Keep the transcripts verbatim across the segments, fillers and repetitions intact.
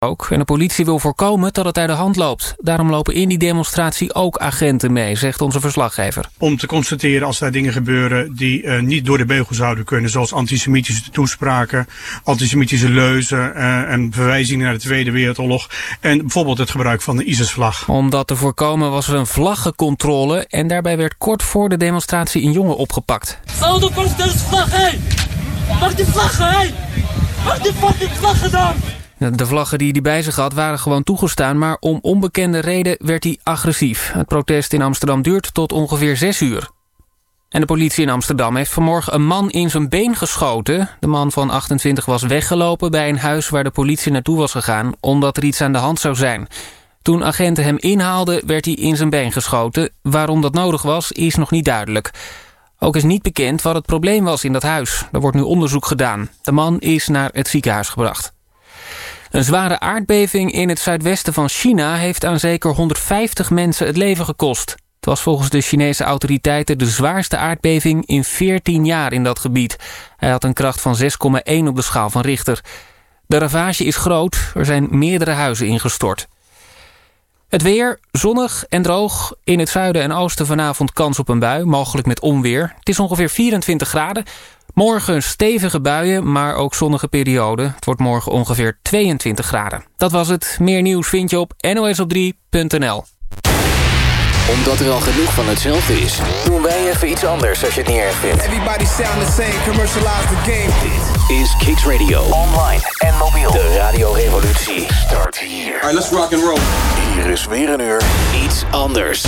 ook. En de politie wil voorkomen dat het uit de hand loopt. Daarom lopen in die demonstratie ook agenten mee, zegt onze verslaggever. Om te constateren als daar dingen gebeuren die uh, niet door de beugel zouden kunnen. Zoals antisemitische toespraken, antisemitische leuzen uh, en verwijzingen naar de Tweede Wereldoorlog. En bijvoorbeeld het gebruik van de ISIS-vlag. Om dat te voorkomen was er een vlaggencontrole. En daarbij werd kort voor de demonstratie een jongen opgepakt. Oh, de vlag, hé! Mag die vlaggen, hé! Mag die fucking vlaggen dan! De vlaggen die hij bij zich had waren gewoon toegestaan, maar om onbekende reden werd hij agressief. Het protest in Amsterdam duurt tot ongeveer zes uur. En de politie in Amsterdam heeft vanmorgen een man in zijn been geschoten. De man van achtentwintig was weggelopen bij een huis waar de politie naartoe was gegaan, omdat er iets aan de hand zou zijn. Toen agenten hem inhaalden, werd hij in zijn been geschoten. Waarom dat nodig was, is nog niet duidelijk. Ook is niet bekend wat het probleem was in dat huis. Er wordt nu onderzoek gedaan. De man is naar het ziekenhuis gebracht. Een zware aardbeving in het zuidwesten van China heeft aan zeker honderdvijftig mensen het leven gekost. Het was volgens de Chinese autoriteiten de zwaarste aardbeving in veertien jaar in dat gebied. Hij had een kracht van zes komma één op de schaal van Richter. De ravage is groot, er zijn meerdere huizen ingestort. Het weer, zonnig en droog. In het zuiden en oosten vanavond kans op een bui, mogelijk met onweer. Het is ongeveer vierentwintig graden. Morgen stevige buien, maar ook zonnige perioden. Het wordt morgen ongeveer tweeëntwintig graden. Dat was het. Meer nieuws vind je op N O S op drie punt n l. Omdat er al genoeg van hetzelfde is, doen wij even iets anders als je het niet erg vindt. Everybody sound the same, commercialize the game. Dit is Kicks Radio. Online en mobiel. De radiorevolutie start hier. Alright, let's rock and roll. Hier is weer een uur iets anders.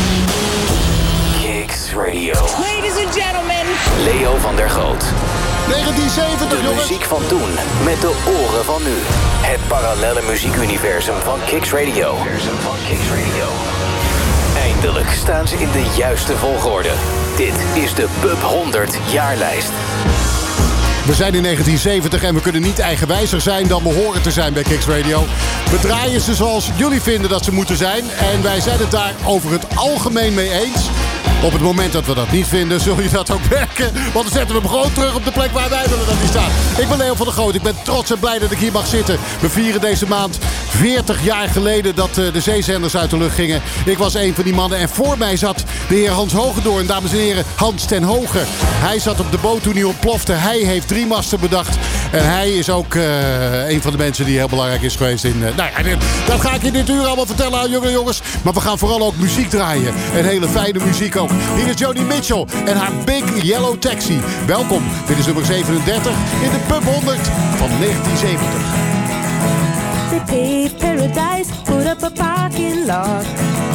Kicks Radio. Ladies and gentlemen. Leo van der Goot. negentien zeventig, de jongens. Muziek van toen met de oren van nu. Het parallelle muziekuniversum van Kicks Radio. Van Kicks Radio. Eindelijk staan ze in de juiste volgorde. Dit is de Pub honderd jaarlijst. We zijn in negentien zeventig en we kunnen niet eigenwijzer zijn dan we horen te zijn bij Kicks Radio. We draaien ze zoals jullie vinden dat ze moeten zijn. En wij zijn het daar over het algemeen mee eens. Op het moment dat we dat niet vinden, zul je dat ook merken. Want dan zetten we hem gewoon terug op de plek waar wij willen dat hij staat. Ik ben Leo van der Goot. Ik ben trots en blij dat ik hier mag zitten. We vieren deze maand veertig jaar geleden dat de zeezenders uit de lucht gingen. Ik was een van die mannen. En voor mij zat de heer Hans Hogendoorn. Dames en heren, Hans ten Hoge. Hij zat op de boot toen hij ontplofte. Hij heeft drie masten bedacht. En hij is ook uh, een van de mensen die heel belangrijk is geweest in... Uh, nou ja, dat ga ik in dit uur allemaal vertellen aan jonge jongens. Maar we gaan vooral ook muziek draaien. En hele fijne muziek ook. Hier is Joni Mitchell en haar Big Yellow Taxi. Welkom, dit is nummer zevenendertig in de Pub honderd van negentien zeventig. They paved paradise, put up a parking lot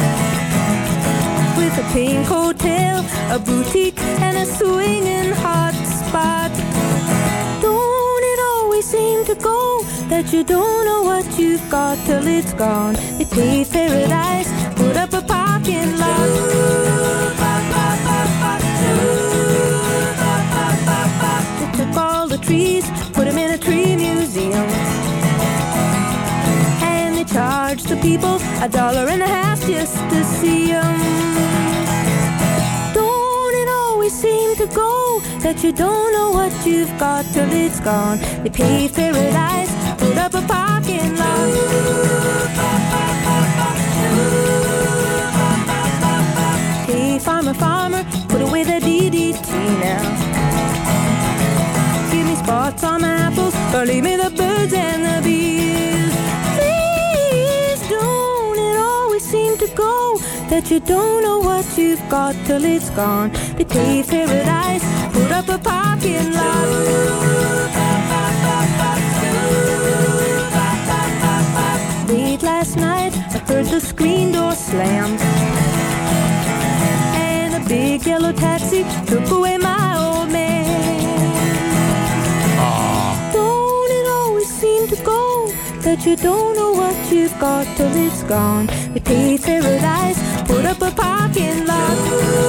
with a pink hotel, a boutique and a swinging hot spot. Don't it always seem to go that you don't know what you've got till it's gone? They paved paradise, put up a parking lot. They took all the trees, put them in a tree museum. Charge the people a dollar and a half just to see them. Don't it always seem to go that you don't know what you've got till it's gone? They paved paradise, put up a parking lot. Hey, farmer, farmer, put away the D D T now. Give me spots on my apples, or leave me the birds and the bees. Seem to go that you don't know what you've got till it's gone. They paved paradise, put up a parking lot. Late last night, I heard the screen door slam, and a big yellow taxi took away my old man. Don't it always seem to go that you don't know what you've got till it's gone? They paved paradise, put up a parking lot.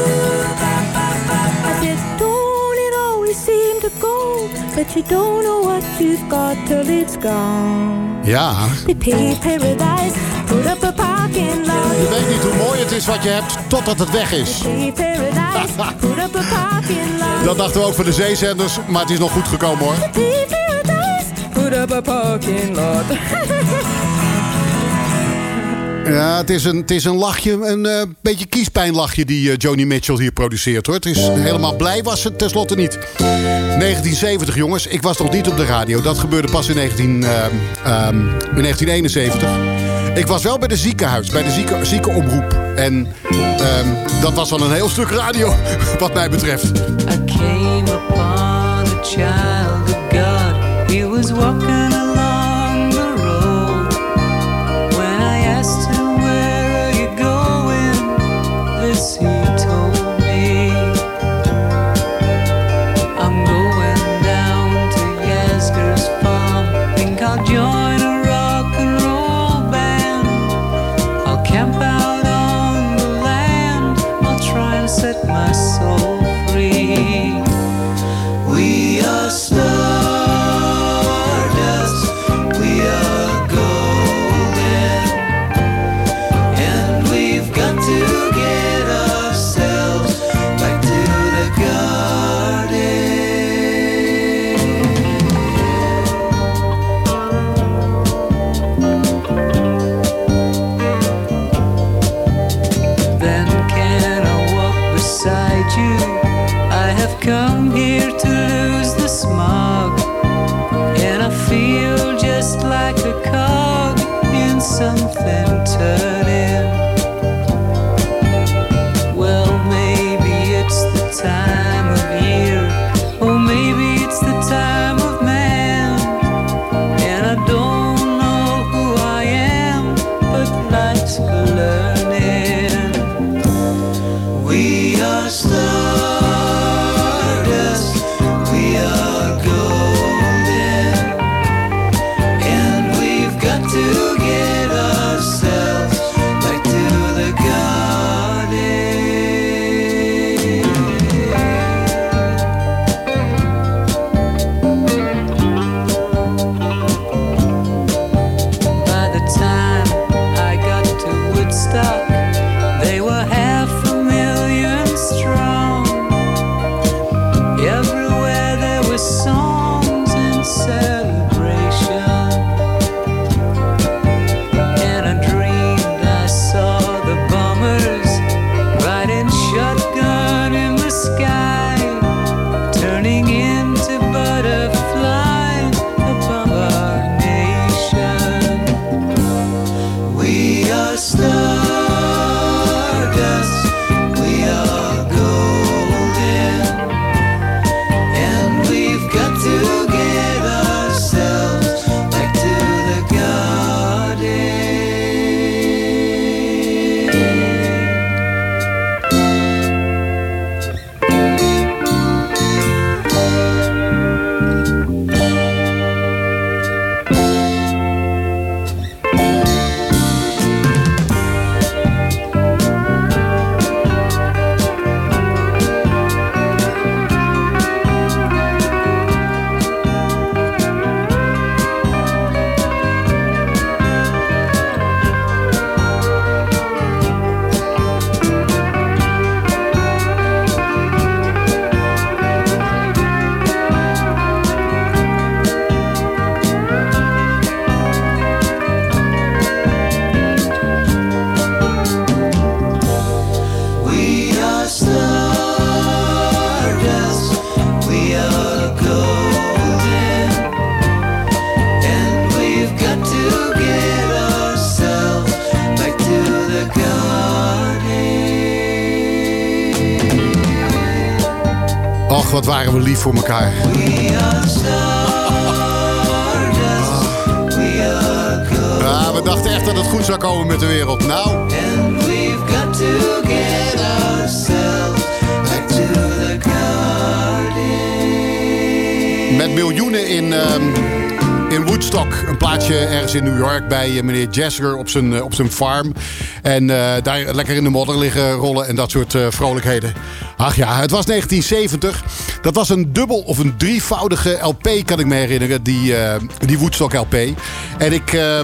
I said, don't it always seem to go that you don't know what you've got till it's gone? Ja. They paved paradise, put up a parking lot. Je weet niet hoe mooi het is wat je hebt totdat het weg is. They paved paradise, put up a parking lot. Dat dachten we ook voor de zeezenders, maar het is nog goed gekomen hoor. They paved paradise, put put up a parking lot. Ja, het is een, het is een lachje, een uh, beetje kiespijnlachje die uh, Joni Mitchell hier produceert, hoor. Het is helemaal blij was het tenslotte niet. negentien zeventig, jongens. Ik was nog niet op de radio. Dat gebeurde pas in, negentien, uh, um, in negentien eenenzeventig. Ik was wel bij de ziekenhuis, bij de zieke, ziekenomroep. En um, dat was al een heel stuk radio, wat mij betreft. I came upon a child of God. He was walking along the road. When I asked him, where are you going? This he told me. I'm going down to Yasgur's farm. Think I'll join a rock and roll band. I'll camp out on the land. I'll try and set my soul free. We are stardust, we are golden, and we've got to get ourselves back to the garden. Then can I walk beside you? I have come here to lose the smog, and I feel just like a cog in something turning. Well, maybe it's the time of year, or maybe it's the time of man, and I don't know who I am, but life's learning. We are stars. Och, wat waren we lief voor elkaar. Ja, we dachten echt dat het goed zou komen met de wereld. Nou. Met miljoenen in, um, in Woodstock. Een plaatsje ergens in New York bij uh, meneer Jasger op zijn, uh, op zijn farm. En uh, daar lekker in de modder liggen rollen en dat soort uh, vrolijkheden. Ach ja, het was negentien zeventig. Dat was een dubbel of een drievoudige L P, kan ik me herinneren. Die, uh, die Woodstock L P. En ik, uh,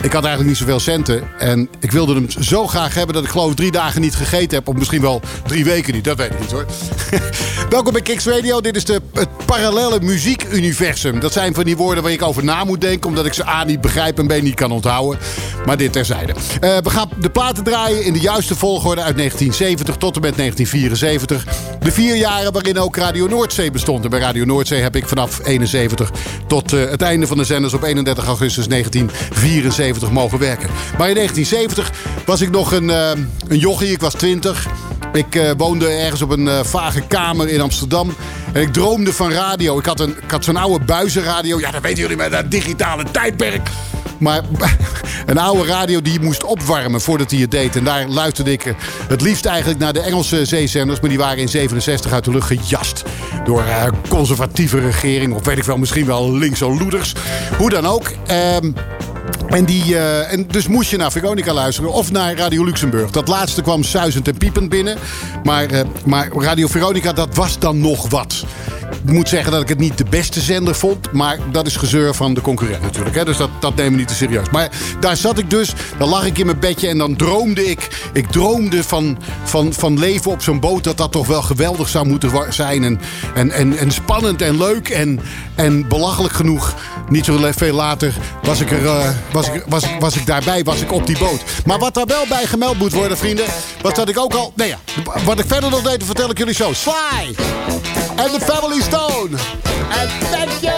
ik had eigenlijk niet zoveel centen. En ik wilde hem zo graag hebben dat ik geloof drie dagen niet gegeten heb. Of misschien wel drie weken niet. Dat weet ik niet hoor. Welkom bij Kicks Radio. Dit is de, het parallelle muziekuniversum. Dat zijn van die woorden waar ik over na moet denken. Omdat ik ze A niet begrijp en B niet kan onthouden. Maar dit terzijde. Uh, we gaan de platen draaien in de juiste volgorde uit negentien zeventig tot en met negentien vierenzeventig. De vier jaren waarin ook Radio Noordzee bestond. En bij Radio Noordzee heb ik vanaf eenenzeventig tot uh, het einde van de zenders op eenendertig augustus negentien vierenzeventig mogen werken. Maar in negentien zeventig was ik nog een, uh, een jochie. Ik was twintig. Ik uh, woonde ergens op een uh, vage kamer in Amsterdam. En ik droomde van radio. Ik had, een, ik had zo'n oude buizenradio. Ja, dat weten jullie met dat digitale tijdperk. Maar een oude radio die je moest opwarmen voordat hij het deed. En daar luisterde ik het liefst eigenlijk naar de Engelse zeezenders. Maar die waren in zevenenzestig uit de lucht gejast. Door uh, conservatieve regering. Of weet ik wel, misschien wel linkse loeders. Hoe dan ook. Um, En, die, uh, en dus moest je naar Veronica luisteren of naar Radio Luxemburg. Dat laatste kwam suizend en piepend binnen. Maar, uh, maar Radio Veronica, dat was dan nog wat. Ik moet zeggen dat ik het niet de beste zender vond. Maar dat is gezeur van de concurrent natuurlijk. Hè? Dus dat, dat nemen we niet te serieus. Maar daar zat ik dus. Dan lag ik in mijn bedje en dan droomde ik. Ik droomde van, van, van leven op zo'n boot. Dat dat toch wel geweldig zou moeten zijn. En, en, en, en spannend en leuk. En, en belachelijk genoeg. Niet zo veel later was ik, er, uh, was, ik, was, was ik daarbij. Was ik op die boot. Maar wat daar wel bij gemeld moet worden, vrienden. Was dat ik ook al... Nee ja, wat ik verder nog deed, vertel ik jullie zo. Sly! En de Family Stone. En thank you!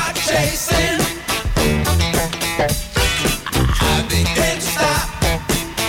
I begin to stop.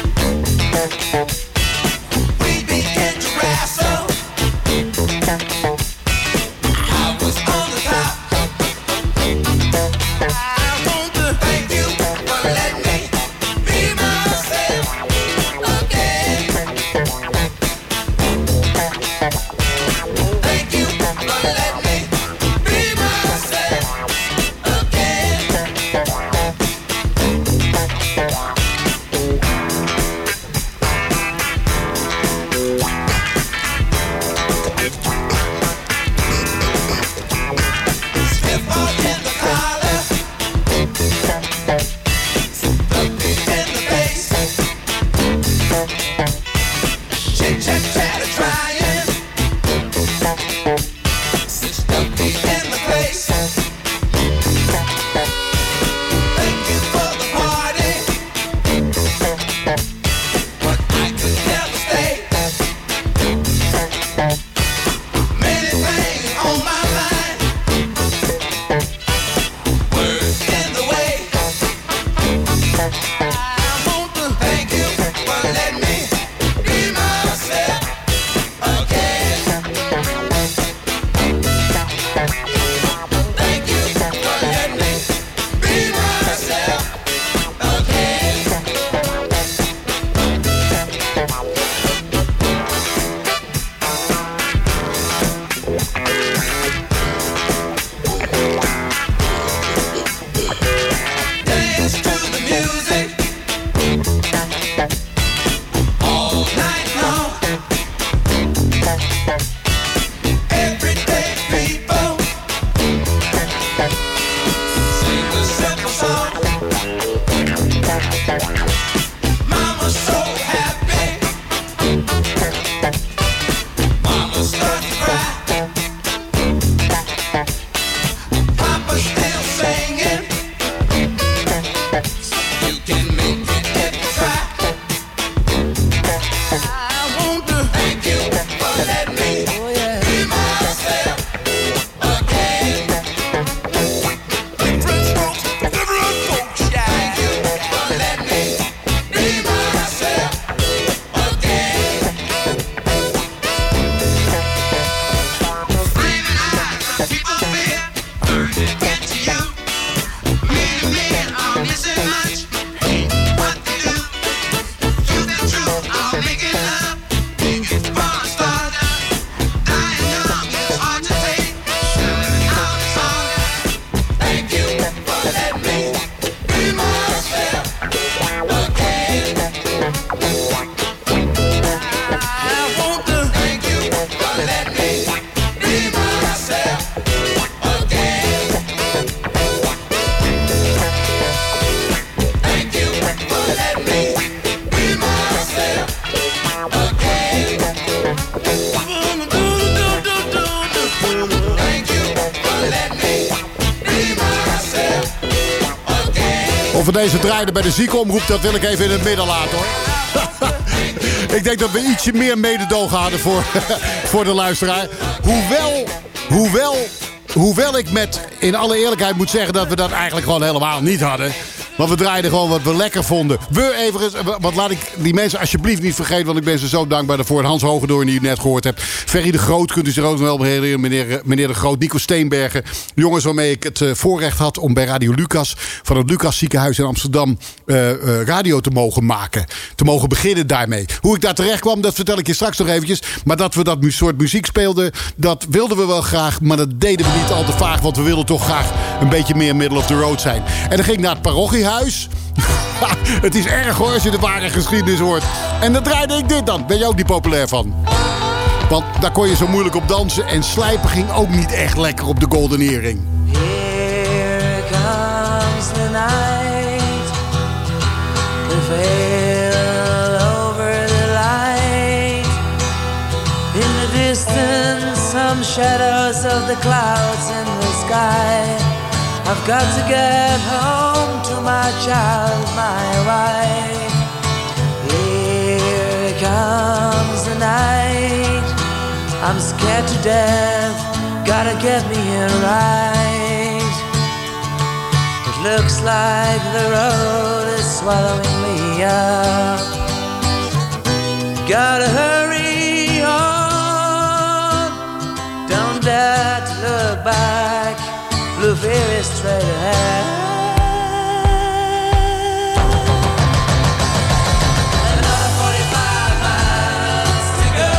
Of we deze draaiden bij de ziekenomroep, dat wil ik even in het midden laten hoor. Ik denk dat we ietsje meer mededogen hadden voor, voor de luisteraar. Hoewel, hoewel, hoewel ik met in alle eerlijkheid moet zeggen dat we dat eigenlijk gewoon helemaal niet hadden. Want we draaiden gewoon wat we lekker vonden. We even, wat laat ik die mensen alsjeblieft niet vergeten, want ik ben ze zo dankbaar daarvoor. Hans Hogendoorn die u net gehoord hebt. Ferry de Groot, kunt u zich ook nog wel herinneren. Meneer, meneer de Groot, Nico Steenbergen. Jongens waarmee ik het uh, voorrecht had om bij Radio Lucas, van het Lucas Ziekenhuis in Amsterdam, uh, uh, radio te mogen maken. Te mogen beginnen daarmee. Hoe ik daar terecht kwam, dat vertel ik je straks nog eventjes. Maar dat we dat soort muziek speelden, dat wilden we wel graag. Maar dat deden we niet al te vaag, want we wilden toch graag een beetje meer middle of the road zijn. En dan ging ik naar het parochiehuis. Het is erg hoor als je de ware geschiedenis hoort. En dan draaide ik dit dan. Ben je ook niet populair van? Want daar kon je zo moeilijk op dansen. En slijpen ging ook niet echt lekker op de Golden Earring. Here comes the night. The veil over the light. In the distance some shadows of the clouds in the sky. I've got to get home to my child, my wife. Here comes the night. I'm scared to death. Gotta get me in right. It looks like the road is swallowing me up. Gotta hurry on. Don't dare to look back. Blue fear is straight ahead. Another forty-five miles to go.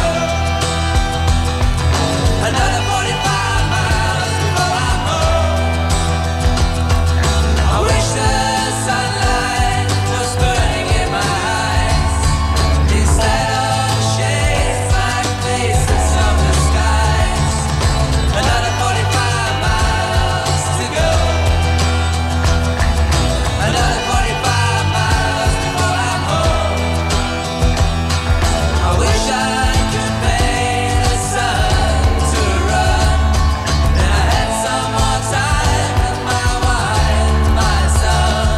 Another forty-five miles before I'm home. I wish the sunlight was burning in my eyes instead of shades like faces of the skies. Another forty-five miles. Another forty-five miles before I'm home. I wish I could pay the sun to run, and I had some more time with my wife, my son.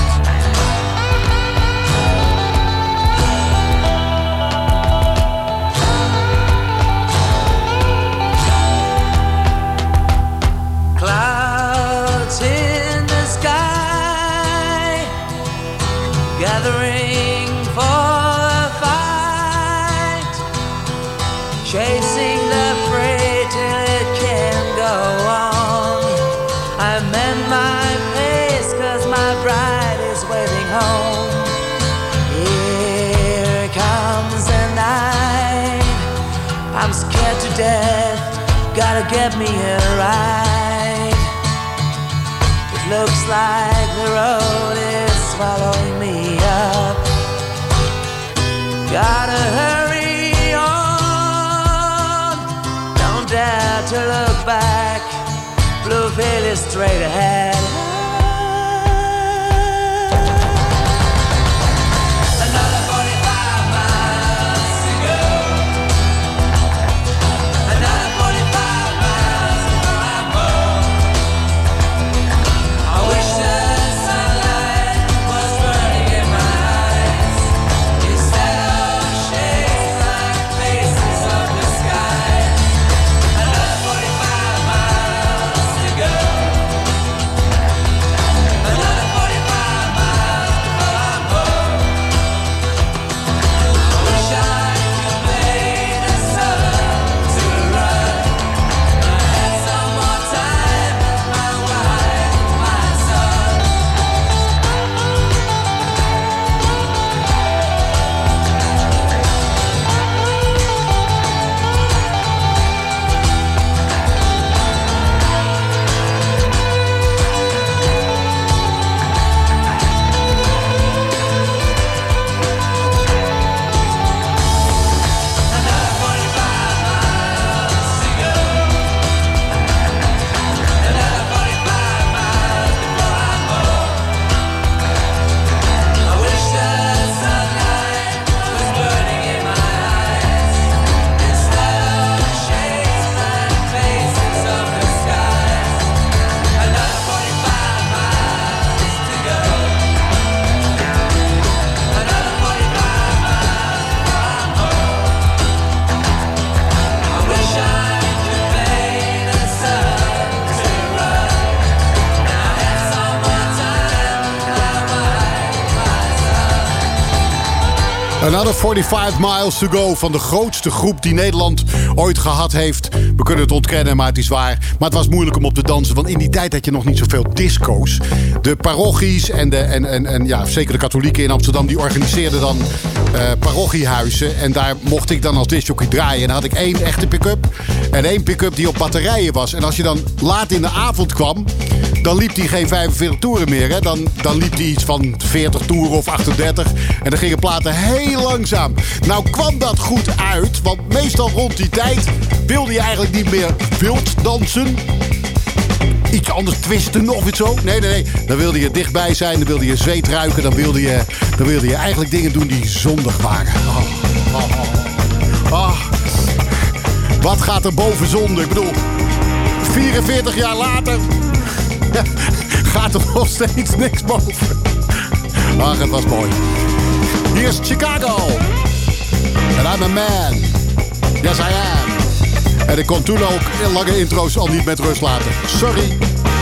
Clouds in the sky, gathering for a fight, chasing the prey till it can't go on. I mend my pace cause my bride is waiting home. Here comes the night. I'm scared to death. Gotta get me here right. It looks like the road is swallowing me up. Gotta hurry on. Don't dare to look back. Blue veil is straight ahead. Another forty-five miles to go. Another forty-five miles before I'm home. I wish the sunlight was burning in my eyes instead of shades like faces of the sky. Another forty-five miles to go. Another forty-five miles to go van de grootste groep die Nederland ooit gehad heeft. We kunnen het ontkennen, maar het is waar. Maar het was moeilijk om op te dansen, want in die tijd had je nog niet zoveel disco's. De parochies en, de, en, en, en ja, zeker de katholieken in Amsterdam, die organiseerden dan uh, parochiehuizen. En daar mocht ik dan als discjockey draaien. En dan had ik één echte pick-up en één pick-up die op batterijen was. En als je dan laat in de avond kwam, dan liep die geen vijfenveertig toeren meer. Hè? Dan, dan liep die iets van veertig toeren of achtendertig. En dan gingen platen heel langzaam. Nou kwam dat goed uit, want meestal rond die tijd wilde je eigenlijk niet meer wild dansen. Iets anders twisten of iets zo. Nee, nee, nee. Dan wilde je dichtbij zijn, dan wilde je zweet ruiken. Dan wilde je, dan wilde je eigenlijk dingen doen die zondig waren. Oh, oh, oh. Oh. Wat gaat er boven zonde? Ik bedoel, vierenveertig jaar later gaat er nog steeds niks boven. Ach, het was mooi. Hier is Chicago. And I'm a man. Yes, I am. En ik kon toen ook in lange intro's al niet met rust laten. Sorry.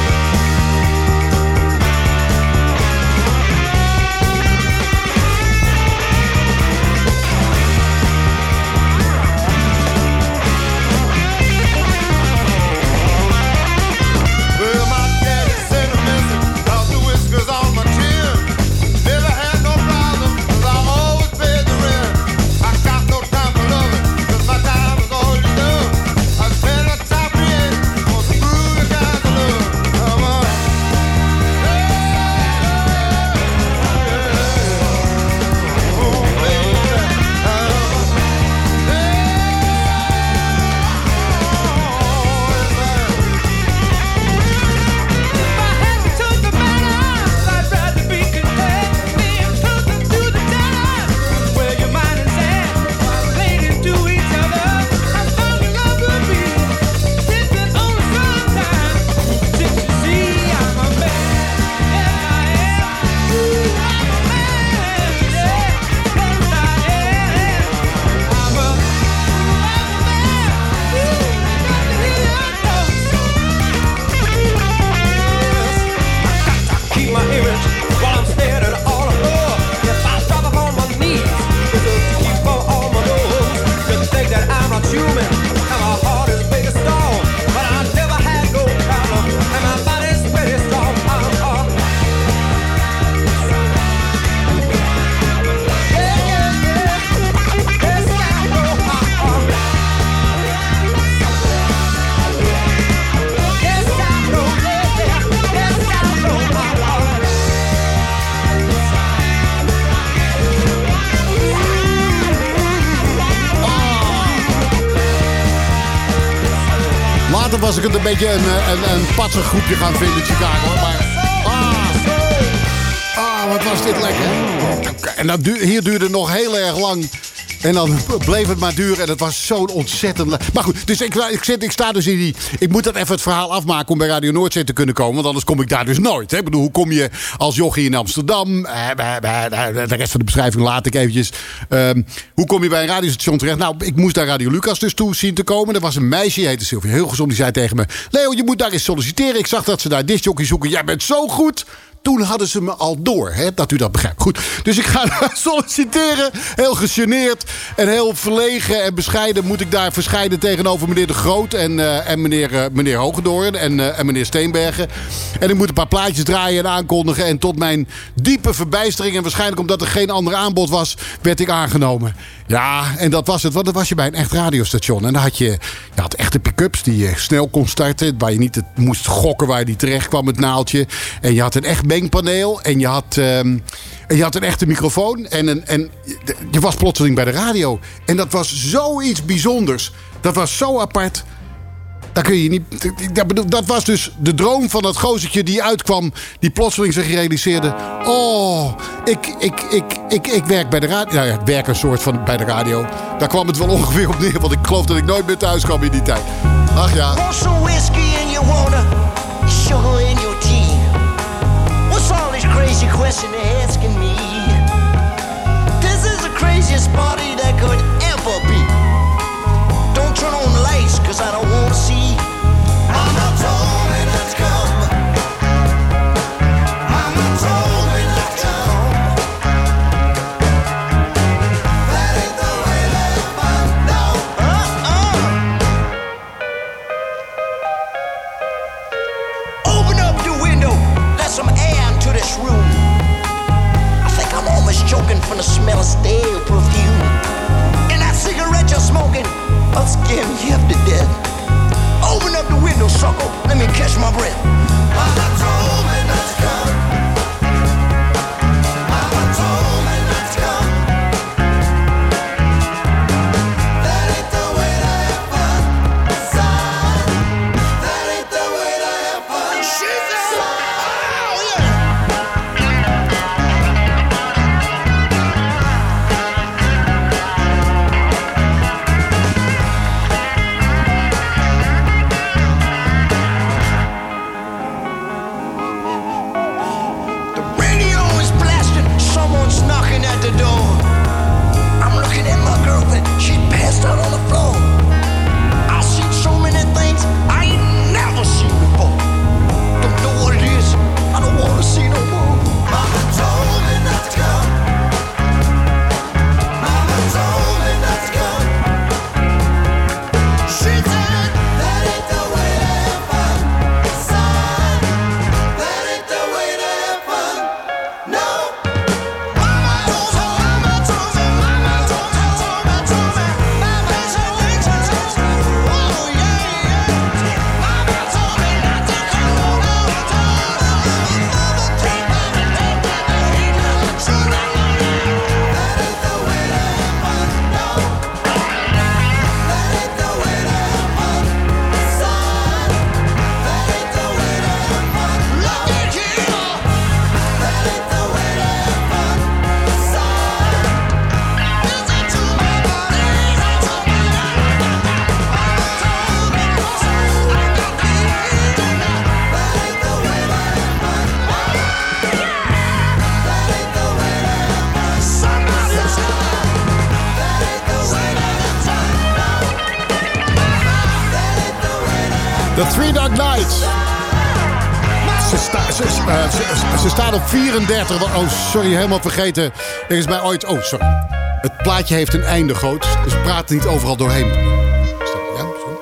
Was ik het een beetje een, een, een patsig groepje gaan vinden in Chicago. Maar ah, ah, wat was dit lekker. En dat du- hier duurde het nog heel erg lang. En dan bleef het maar duren. En het was zo'n ontzettend... Le- maar goed, dus ik, ik, zit, ik sta dus in die... Ik moet dat even het verhaal afmaken om bij Radio Noordzee te kunnen komen. Want anders kom ik daar dus nooit. Hè? Ik bedoel, hoe kom je als jochie in Amsterdam? De rest van de beschrijving laat ik eventjes. Um, hoe kom je bij een radiostation terecht? Nou, ik moest daar Radio Lucas dus toe zien te komen. Er was een meisje, die heette Sylvia Hilgersom. Die zei tegen me... Leo, je moet daar eens solliciteren. Ik zag dat ze daar discjockey zoeken. Jij bent zo goed... Toen hadden ze me al door, hè, dat u dat begrijpt. Goed, dus ik ga daar solliciteren. Heel gegeneerd en heel verlegen en bescheiden moet ik daar verschijnen tegenover meneer De Groot en, uh, en meneer, uh, meneer Hogendoorn en, uh, en meneer Steenbergen. En ik moet een paar plaatjes draaien en aankondigen. En tot mijn diepe verbijstering en waarschijnlijk omdat er geen ander aanbod was, werd ik aangenomen. Ja, en dat was het. Want dat was je bij een echt radiostation. En dan had je, je had echte pick-ups die je snel kon starten. Waar je niet het moest gokken waar je die terecht kwam, het naaldje. En je had een echt mengpaneel. En je had, um, en je had een echte microfoon. En, een, en je was plotseling bij de radio. En dat was zoiets bijzonders. Dat was zo apart. Dat kun je niet. Dat was dus de droom van dat gozertje die uitkwam. Die plotseling zich realiseerde. Oh, ik, ik, ik, ik, ik werk bij de radio. Nou ja, ik werk een soort van bij de radio. Daar kwam het wel ongeveer op neer. Want ik geloof dat ik nooit meer thuis kwam in die tijd. Ach ja. Want some whiskey in your water, sugar in your tea. What's all this crazy question they're asking me? This is the craziest party that could ever be. Don't turn on the lights, cause I don't want to see. Mama told me let's come. Mama told me let's come. The Three Dog Nights. Ze, sta, ze, uh, ze, ze staan op vierendertig. Oh, sorry, helemaal vergeten. Er is mij ooit... Oh, sorry. Het plaatje heeft een einde, Goot. Dus praat er niet overal doorheen. Ja, sorry.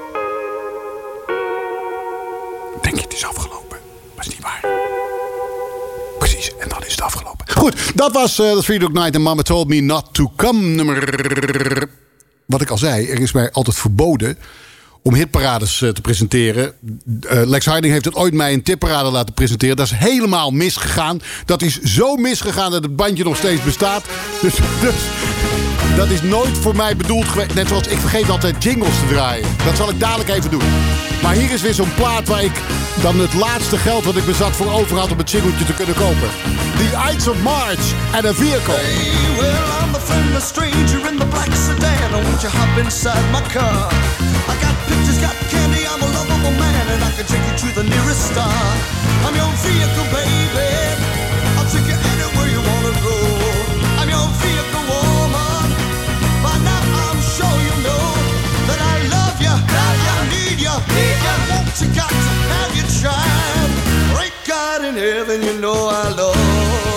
Denk je, het is afgelopen. Dat is niet waar. Precies, en dan is het afgelopen. Goed, dat was uh, The Three Dog Night and Mama Told Me Not To Come. Nummer... Wat ik al zei, er is mij altijd verboden om hitparades uh, te presenteren. Uh, Lex Harding heeft het ooit mij een tipparade laten presenteren. Dat is helemaal misgegaan. Dat is zo misgegaan dat het bandje nog steeds bestaat. Dus, dus dat is nooit voor mij bedoeld geweest. Net zoals ik vergeet altijd jingles te draaien. Dat zal ik dadelijk even doen. Maar hier is weer zo'n plaat waar ik dan het laatste geld wat ik bezat voor over had om het singeltje te kunnen kopen. The Ides of March and a Vehicle. Hey, well, I'm a friendless stranger in the black sedan. Won't you hop inside my car? I got pictures, got candy, I'm a lovable man, and I can take you to the nearest star. I'm your vehicle, baby. I'll take you anywhere you wanna go. I'm your vehicle, woman. By now I'm sure you know that I love you, that I need you, need you. Won't you got to have your child? Great God in heaven, you know I love you.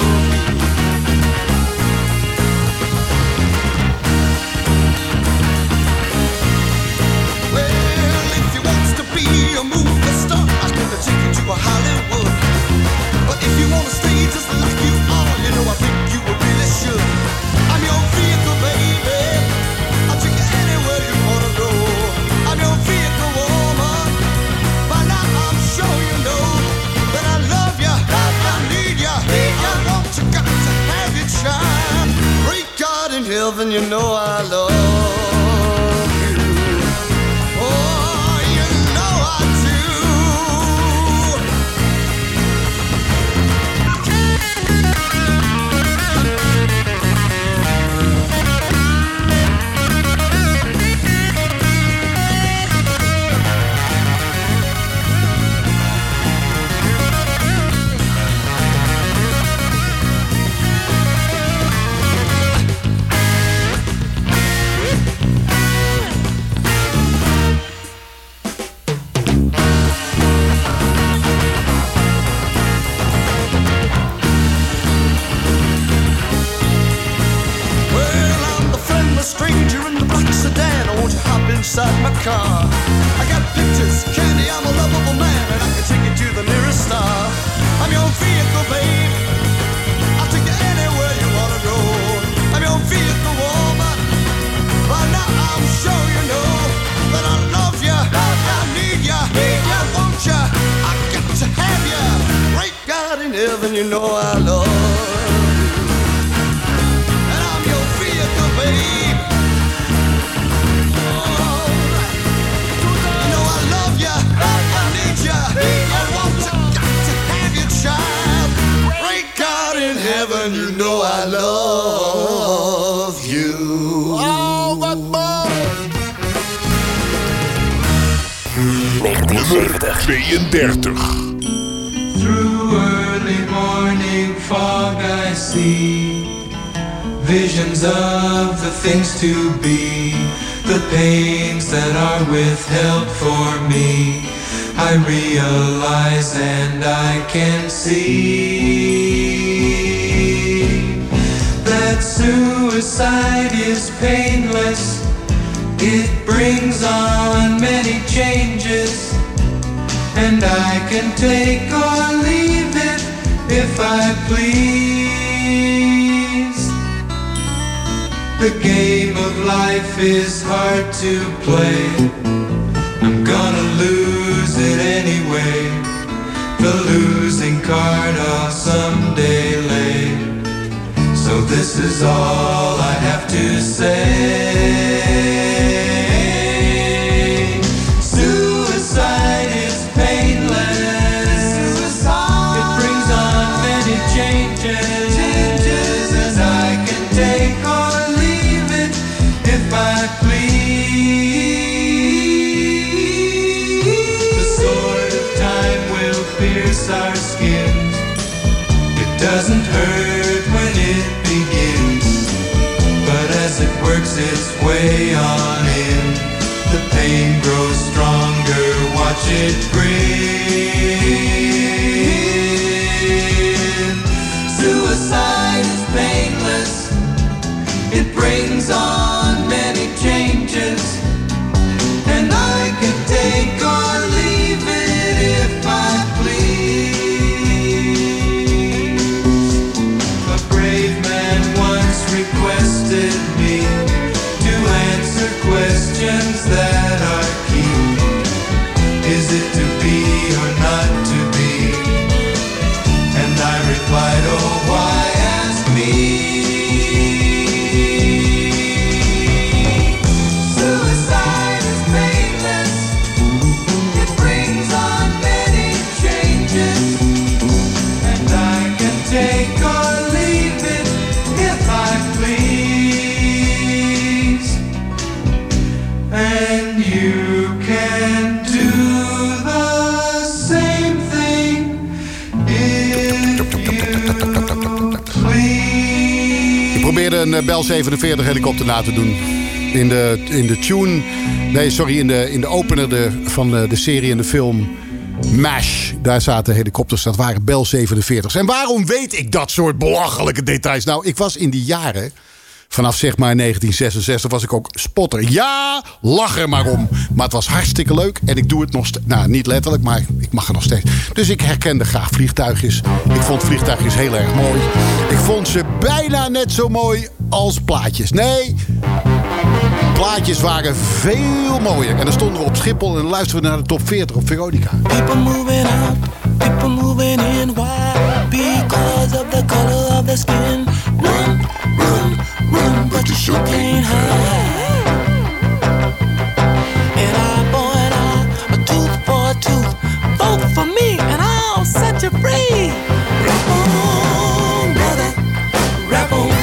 A movie star, I could take you to a Hollywood. But if you wanna stay just like you are, you know I think you really should. I'm your vehicle, baby. I'll take you anywhere you wanna go. I'm your vehicle, woman. By now I'm sure you know that I love you, that I need you, need you. I want you, got to have your child. Great God in heaven, you know I love you. Inside my car, I got pictures, candy, I'm a lovable man, and I can take you to the nearest star. I'm your vehicle, babe. I'll take you anywhere you wanna go. I'm your vehicle, woman. By now I'm sure you know that I love you, that I need you, need you, want you. I got to have you. Great God in heaven, you know I love you. And I'm your vehicle, babe. Heaven, you know I love you. Oh, wat mooi! negentien zeventig. tweeëndertig. Through early morning fog I see visions of the things to be, the pains that are withheld for me. I realize and I can see that suicide is painless. It brings on many changes, and I can take or leave it if I please. The game of life is hard to play. I'm gonna lose it anyway. The losing card I'll someday lay. So this is all I have to say. Suicide is painless. Suicide. It brings on many changes. Changes. And I can take or leave it if I please. watch it breathe. Suicide is painless. It brings on many changes, and I can take or leave it if I please. A brave man once requested me to answer questions that are key. Is it to be or not to be? And I replied, oh, why ask me? Suicide is painless. It brings on many changes, and I can take or leave it if I please. And you can do the same thing if you please. Ik probeerde een uh, Bell zevenenveertig helikopter na te doen. In de, in de tune... Nee, sorry, in de, in de opener de, van de, de serie en de film MASH. Daar zaten helikopters, dat waren Bell zevenenveertig's. En waarom weet ik dat soort belachelijke details? Nou, ik was in die jaren... Vanaf zeg maar negentien zesenzestig was ik ook spotter. Ja, lach er maar om. Maar het was hartstikke leuk. En ik doe het nog steeds. Nou, niet letterlijk, maar ik mag er nog steeds. Dus ik herkende graag vliegtuigjes. Ik vond vliegtuigjes heel erg mooi. Ik vond ze bijna net zo mooi als plaatjes. Nee, plaatjes waren veel mooier. En dan stonden we op Schiphol en dan luisterden we naar de top veertig op Veronica. People moving out, people moving in. Why? Because of the color of the skin. Run, run, run, but you sure can't hide. An eye for an eye, a tooth for a tooth. Vote for me and I'll set you free. Rap on, brother, rap on.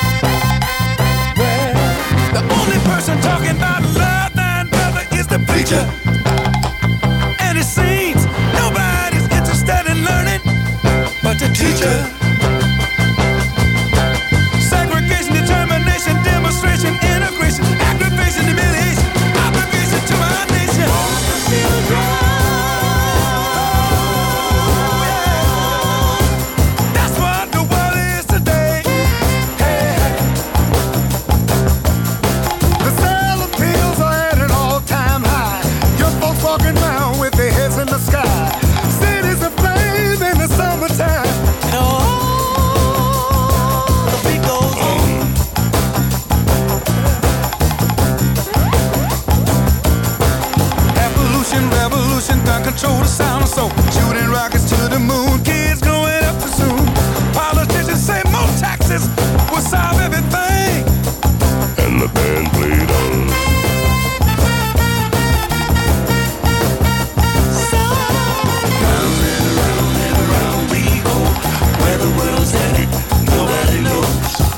Well, the only person talking about love, man, brother, is the preacher. And it seems nobody's interested in learning but the teacher. Segregation, determination, demonstration, integration, aggravation, humiliation, obligation to our nation. That's what the world is today. Hey. The sale of pills are at an all-time high. Your folks walking around with their heads in the sky. Cities aflame in the summertime. Gun control the sound of soul. Shooting rockets to the moon. Kids growing up too soon. Politicians say more taxes will solve everything. And the band played on. So round and around and around we go. Where the world's headed, nobody knows.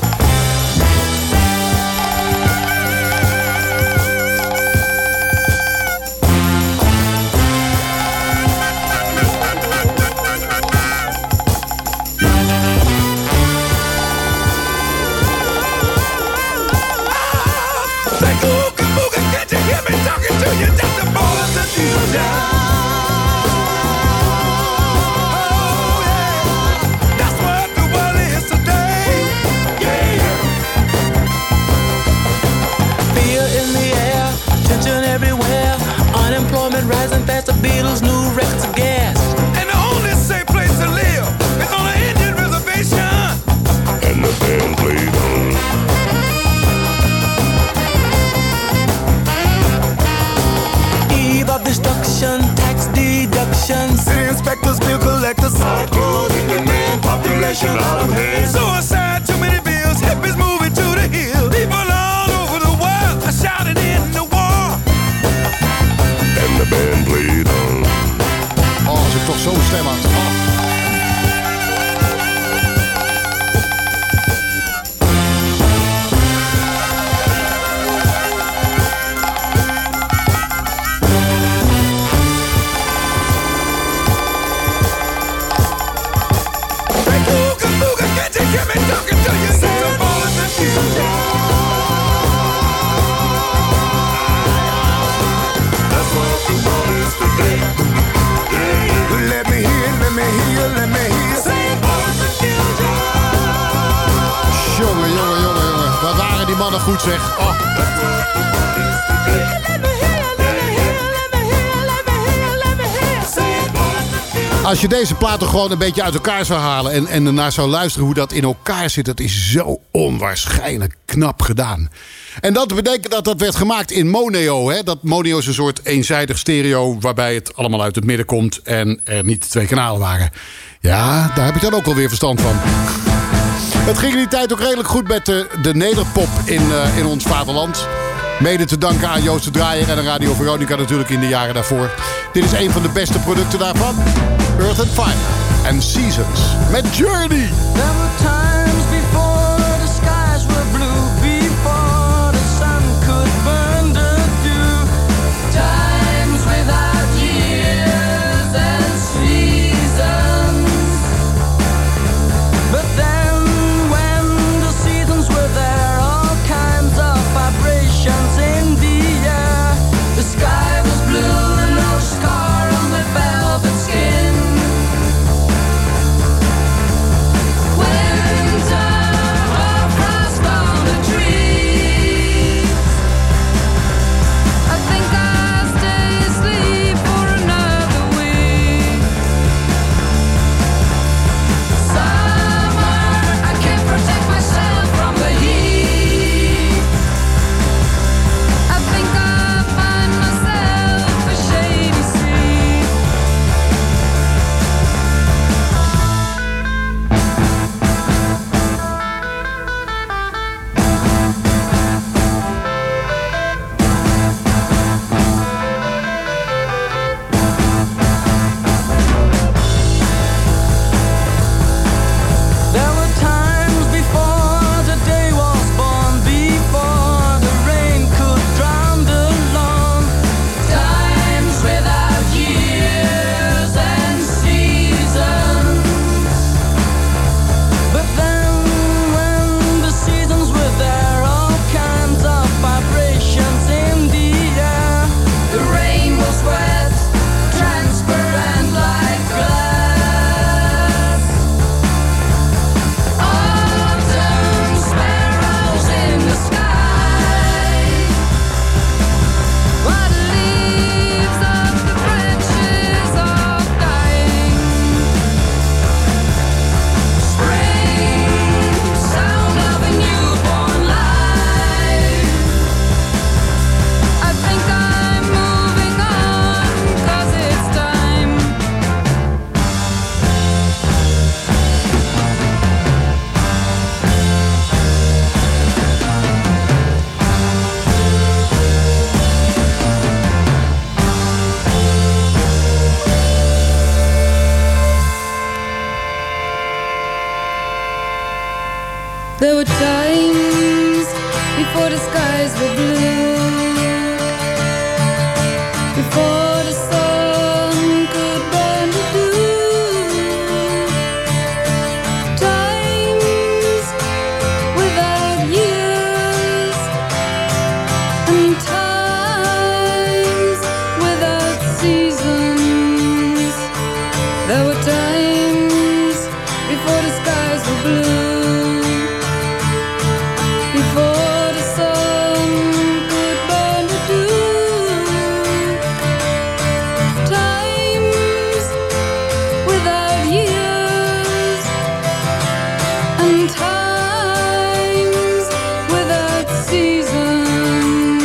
Rising fast, the Beatles' new records of gas. And the only safe place to live is on an Indian reservation. And the band played on. Eve of destruction, tax deductions. City inspectors, bill collectors. Hard clothing, demand, population out of hand. Suicide, too many bills, hippies moving to the hills. People all over the world are shouting in the war. And the band played on. Oh, als ik toch zo'n stem had. Oh. Hey, Booga, Booga, can't you hear me talking to you? It's a ball in the future. That's what the world is today. mannen goed zeg. Oh. Als je deze plaat toch gewoon een beetje uit elkaar zou halen... en, en ernaar zou luisteren hoe dat in elkaar zit... dat is zo onwaarschijnlijk knap gedaan. En dat betekent dat dat werd gemaakt in moneo. Hè? Dat moneo is een soort eenzijdig stereo... waarbij het allemaal uit het midden komt... en er niet twee kanalen waren. Ja, daar heb ik dan ook alweer verstand van. Het ging in die tijd ook redelijk goed met de, de nederpop in, uh, in ons vaderland... Mede te danken aan Joost de Draaier en Radio Veronica natuurlijk in de jaren daarvoor. Dit is een van de beste producten daarvan. Earth and Fire en Seasons met Journey. There were times before the skies were blue, before the sun could burn the dew. Times without years and seasons. But then when the seasons were there, all kinds of vibrations in the air. The sky was blue and no scar on the velvet skin. Winter or frost on the trees. I think I'll stay asleep for another week. Summer, I can't protect myself from the heat. I think I'll find myself a shady seat. There were times before the day was born, before the rain could drown the lawn. Times without years and seasons. But then when the seasons were there, all kinds of vibrations in the air. The rain was wet, transparent like glass. Autumn sparrows in the sky. What leaves of the branches are dying. Spring, sound of a newborn life. I think I'm moving on, 'cause it's time. There were times before the skies were blue, before the sun could burn the dew. Times without years and times without seasons. There were times before the skies were blue, before the sun could burn the dew. Times without years and times without seasons.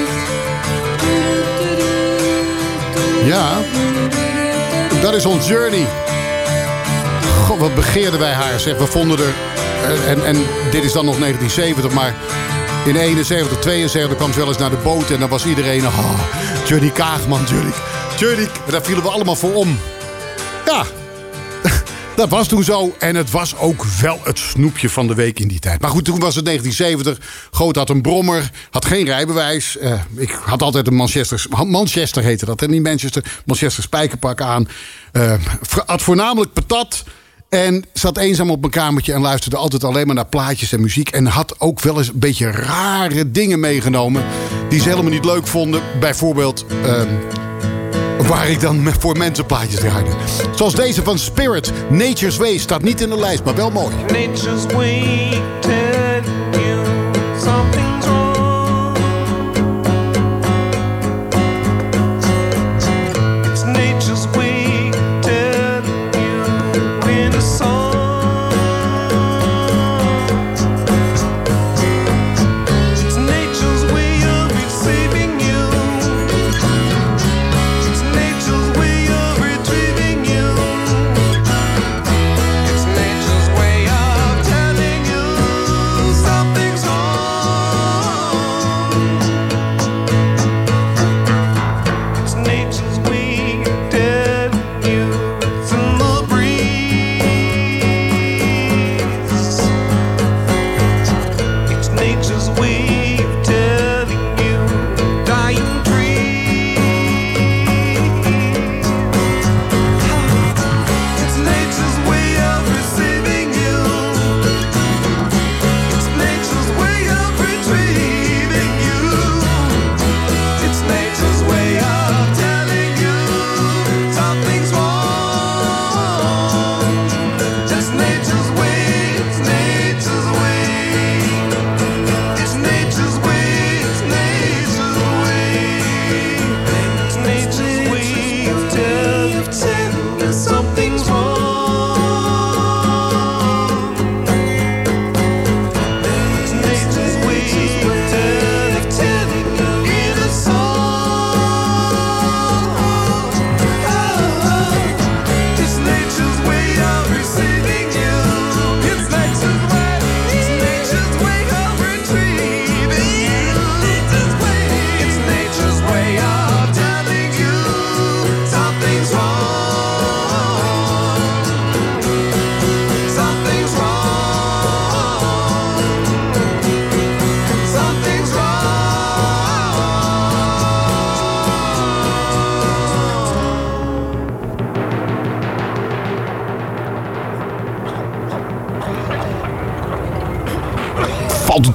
Ja, dat is ons Journey. God, wat begeerden wij haar, zeg. We vonden er... En, en dit is dan nog negentien zeventig, maar in eenenzeventig, tweeënzeventig kwam ze wel eens naar de boot... en dan was iedereen... Oh, Johnny Kaagman, Johnny, Johnny. En daar vielen we allemaal voor om. Ja, dat was toen zo. En het was ook wel het snoepje van de week in die tijd. Maar goed, toen was het negentien zeventig. Goot had een brommer, had geen rijbewijs. Uh, ik had altijd een Manchester... Manchester heette dat, hè? Niet Manchester. Manchester spijkerpak aan. Uh, had voornamelijk patat... En zat eenzaam op mijn kamertje en luisterde altijd alleen maar naar plaatjes en muziek. En had ook wel eens een beetje rare dingen meegenomen die ze helemaal niet leuk vonden. Bijvoorbeeld uh, waar ik dan voor mensen plaatjes draaide. Zoals deze van Spirit, Nature's Way. Staat niet in de lijst, maar wel mooi. Nature's way, tell you something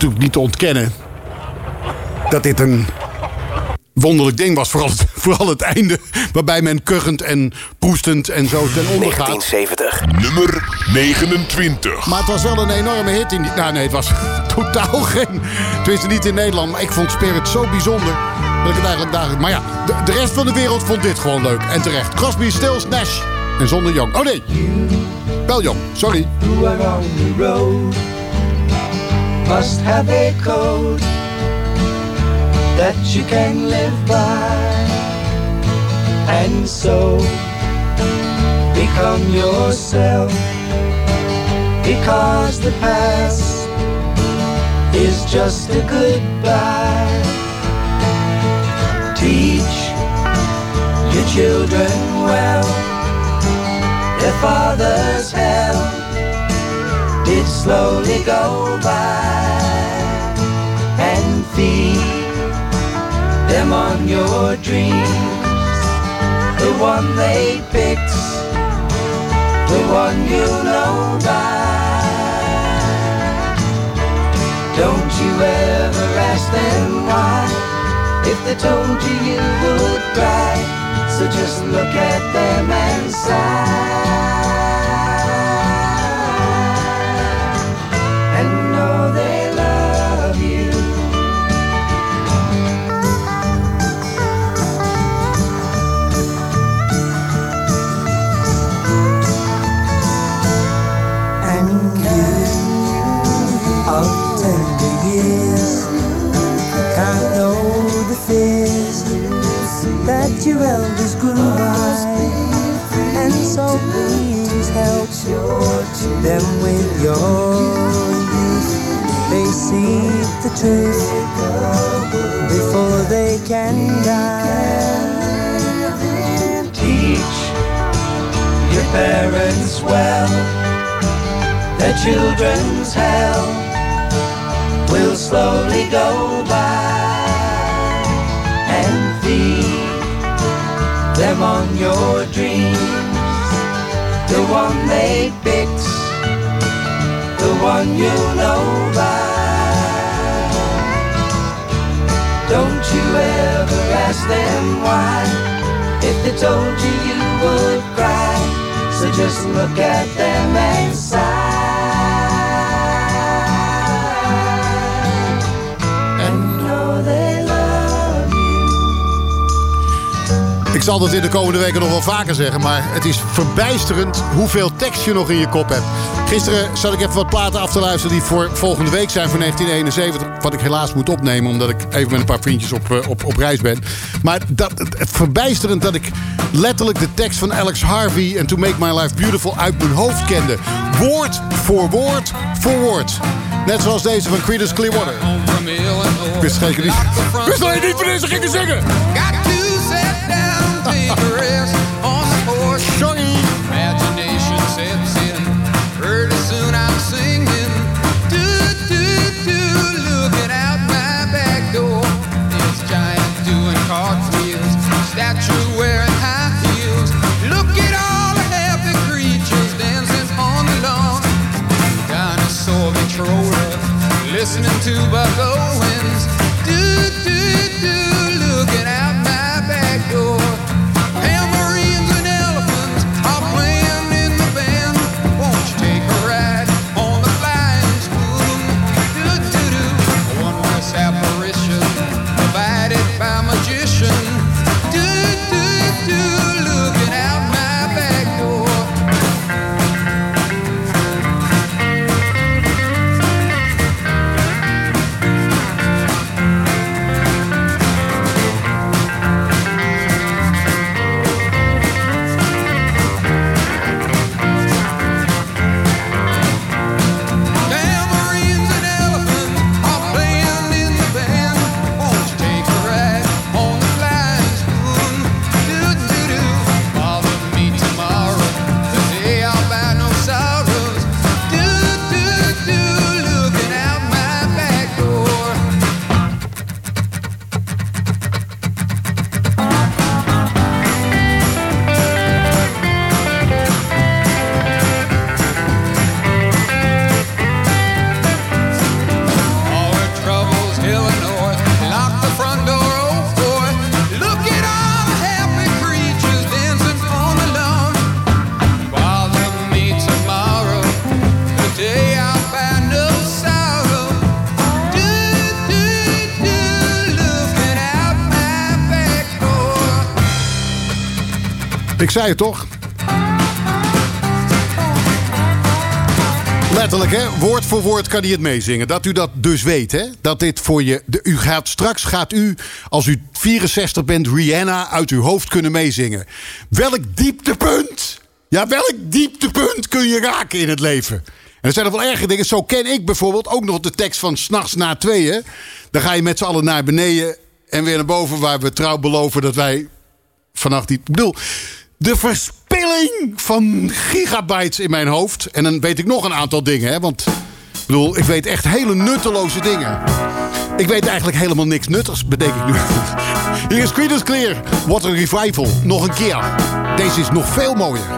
natuurlijk niet te ontkennen dat dit een wonderlijk ding was. Vooral het, vooral het einde, waarbij men kuchend en proestend en zo ten onder gaat. negentien zeventig. Nummer negenentwintig. Maar het was wel een enorme hit. In die, nou nee, het was totaal geen... Tenminste niet in Nederland, maar ik vond Spirit zo bijzonder dat ik het eigenlijk dagelijks... Maar ja, de, de rest van de wereld vond dit gewoon leuk. En terecht. Crosby, Stills, Nash en zonder Young. Oh nee, wel Young, sorry. Who are on the road must have a code that you can live by, and so become yourself, because the past is just a goodbye. Teach your children well, their father's hell did slowly go by, and feed them on your dreams, the one they picked, the one you know by. Don't you ever ask them why, if they told you you would cry, so just look at them and sigh, and know they love you. Of tender years, can't know the fears that your elders grew by, and so please help them with your youth. They seek the truth before they can die. Teach your parents well, their children's hell will slowly go by, and feed them on your dreams, the one they picked, the one you know by. Don't you ever ask them why, if they told you you would cry, so just look at them and sigh. Ik zal dat in de komende weken nog wel vaker zeggen, maar het is verbijsterend hoeveel tekst je nog in je kop hebt. Gisteren zat ik even wat platen af te luisteren die voor volgende week zijn voor negentien eenenzeventig. Wat ik helaas moet opnemen, omdat ik even met een paar vriendjes op, op, op reis ben. Maar dat, het verbijsterend dat ik letterlijk de tekst van Alex Harvey en To Make My Life Beautiful uit mijn hoofd kende. Woord voor woord voor woord. Net zoals deze van Creedence Clearwater. Ik wist zeker niet. Ik wist alleen niet voor deze gingen zingen. Take a rest on the porch. Sorry. Imagination sets in. Pretty soon I'm singing. Do, do, do, looking out my back door. This giant doing cartwheels. Statue wearing high heels. Look at all the happy creatures dancing on the lawn. Dinosaur Victrola, listening to Buck Owens. Do, do, do, looking out my Ik zei het toch? Letterlijk, hè? Woord voor woord kan hij het meezingen. Dat u dat dus weet, hè? Dat dit voor je... De, u gaat, straks gaat u, als u vierenzestig bent, Rihanna uit uw hoofd kunnen meezingen. Welk dieptepunt... Ja, welk dieptepunt kun je raken in het leven? En er zijn er wel erge dingen. Zo ken ik bijvoorbeeld ook nog de tekst van 's Nachts na tweeën. Dan ga je met z'n allen naar beneden en weer naar boven... waar we trouw beloven dat wij vannacht niet... Ik bedoel, de verspilling van gigabytes in mijn hoofd. En dan weet ik nog een aantal dingen, hè. Want, ik bedoel, ik weet echt hele nutteloze dingen. Ik weet eigenlijk helemaal niks nuttigs, bedenk ik nu. Hier is Creedence Clear, What a Revival. Nog een keer. Deze is nog veel mooier.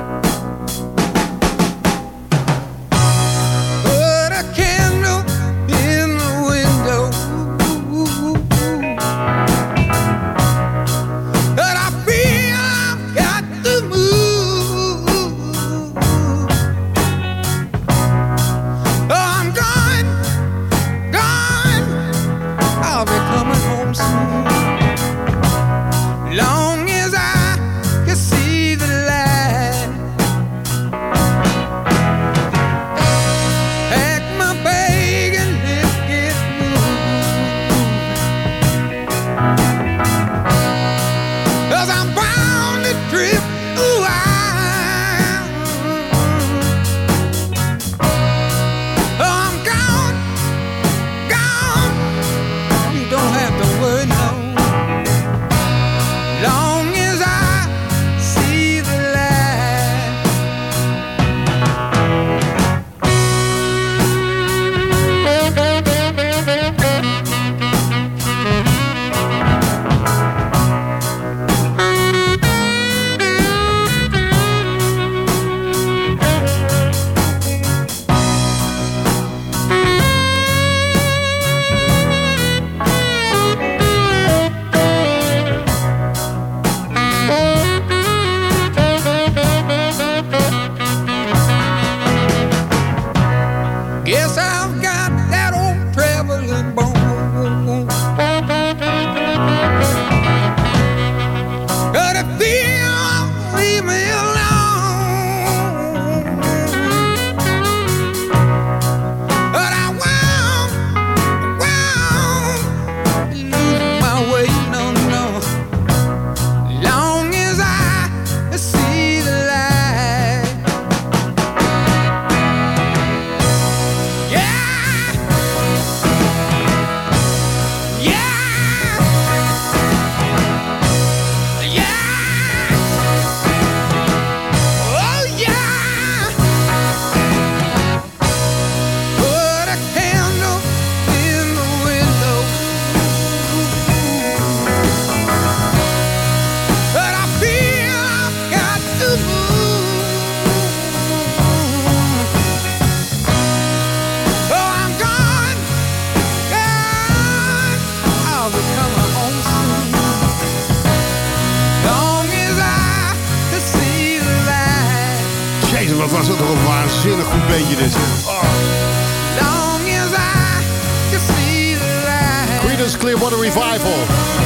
Wat was het toch een waanzinnig goed beentje dit. Oh. Creedence Clear, What a Revival.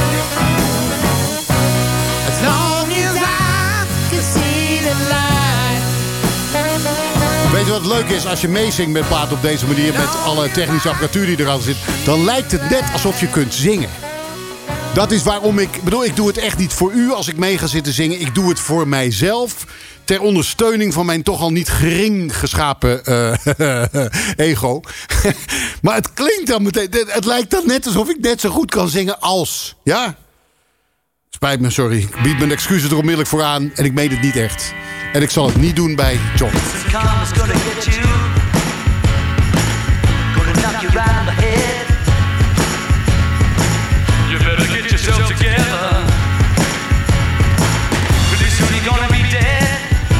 As long as I can see the light. Weet je wat leuk is? Als je meezingt met plaat op deze manier, met alle technische apparatuur die eraan zit, dan lijkt het net alsof je kunt zingen. Dat is waarom ik... bedoel, ik doe het echt niet voor u als ik mee ga zitten zingen. Ik doe het voor mijzelf. Ter ondersteuning van mijn toch al niet gering geschapen uh, ego. Maar het klinkt dan meteen... Het lijkt dan net alsof ik net zo goed kan zingen als... Ja? Spijt me, sorry. Ik bied mijn excuses er onmiddellijk voor aan. En ik meen het niet echt. En ik zal het niet doen bij John. You better get yourself together. Pretty soon you're gonna be dead.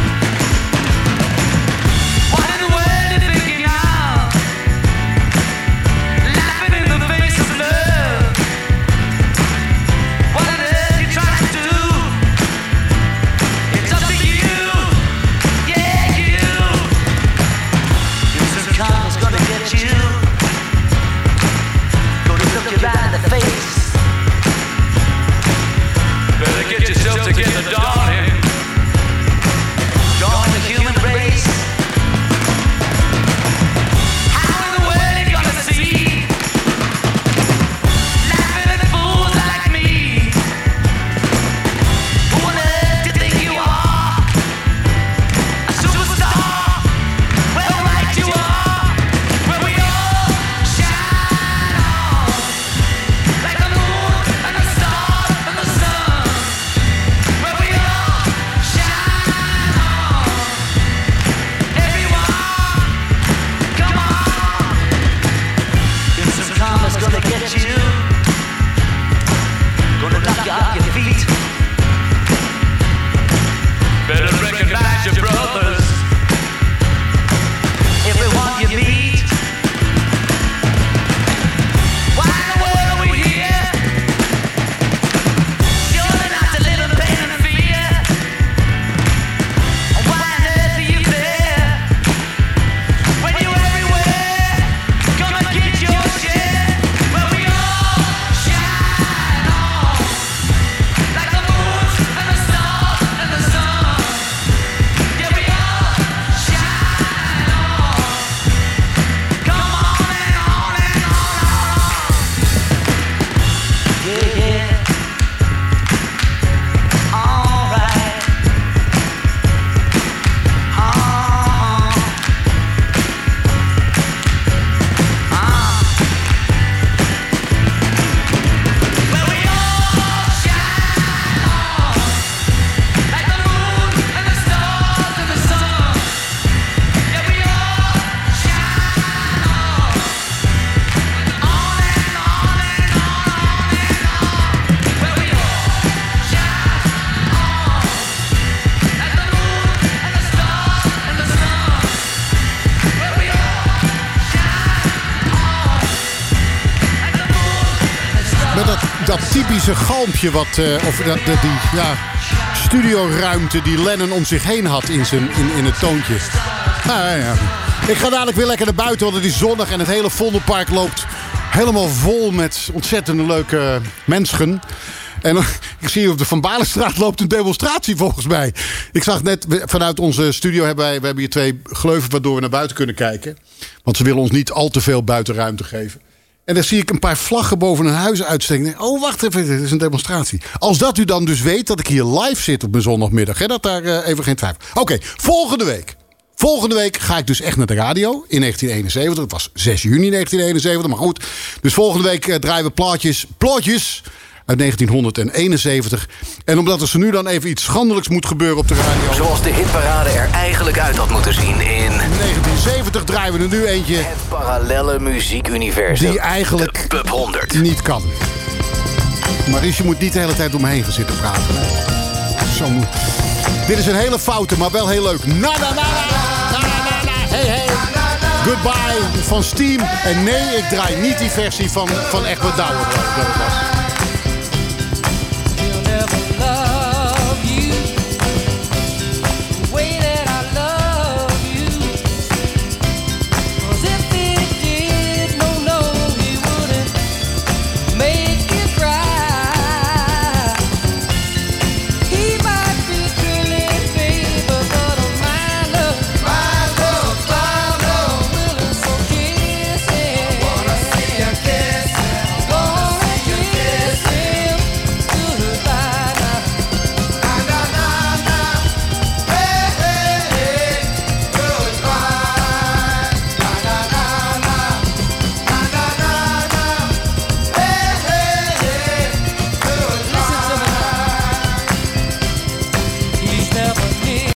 What in the world you thinking of? Laughing in the face of love. What on earth you trying to do? It's up to you. Yeah, you. Some karma's gonna get you. Gonna look you right in the face. dat typische galmpje wat, uh, of dat, dat, die ja, studioruimte die Lennon om zich heen had in, zijn, in, in het toontje. Nou, ja, ja. Ik ga dadelijk weer lekker naar buiten, want het is zonnig en het hele Vondelpark loopt helemaal vol met ontzettend leuke mensen. En ik zie op de Van Balenstraat loopt een demonstratie volgens mij. Ik zag net vanuit onze studio, hebben wij, we hebben hier twee gleuven waardoor we naar buiten kunnen kijken. Want ze willen ons niet al te veel buitenruimte geven. En dan zie ik een paar vlaggen boven een huis uitsteken. Oh, wacht even, dit is een demonstratie. Als dat u dan dus weet dat ik hier live zit op mijn zondagmiddag. Hè, dat daar uh, even geen twijfel. Oké, okay, volgende week. Volgende week ga ik dus echt naar de radio in negentien eenenzeventig. Het was zes juni negentien eenenzeventig, maar goed. Dus volgende week uh, draaien we plaatjes, plaatjes uit negentien eenenzeventig. En omdat er zo nu dan even iets schandelijks moet gebeuren op de radio. Zoals de hitparade er eigenlijk uit had moeten zien in negentien zeventig draaien we er nu eentje. Het parallelle muziekuniversum. Die eigenlijk de Pub honderd niet kan. Maurice, je moet niet de hele tijd om me heen gaan zitten praten. Zo moet. Dit is een hele foute, maar wel heel leuk. Na na na na na na na. Hey hey. Goodbye van Steam. En nee, ik draai niet die versie van, van Egbert Douwer. Dat het was.